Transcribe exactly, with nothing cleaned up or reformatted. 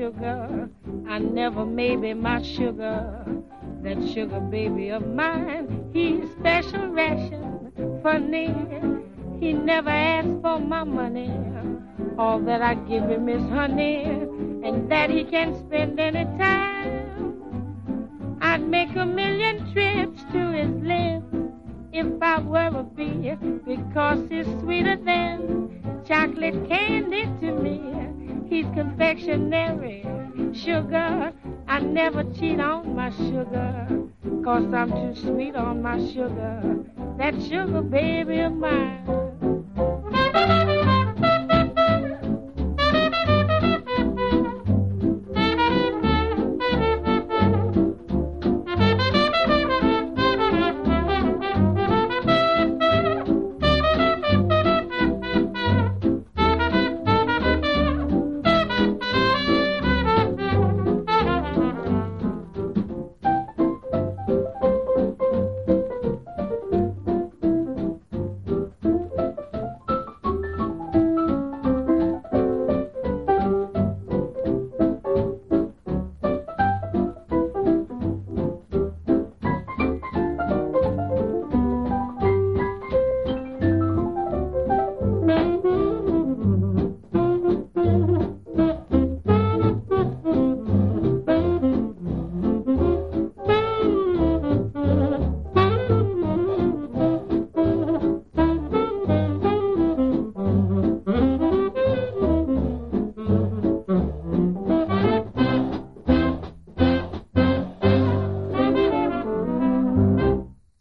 sugar. I never maybe my sugar. That sugar baby of mine, he's special ration for me. He never asks for my money. All that I give him is honey, and that he can spend any time. I'd make a million trips to his lips if I were a bee, because he's sweeter than chocolate candy to me. He's confectionery sugar. I never cheat on my sugar, 'cause I'm too sweet on my sugar. That sugar baby of mine.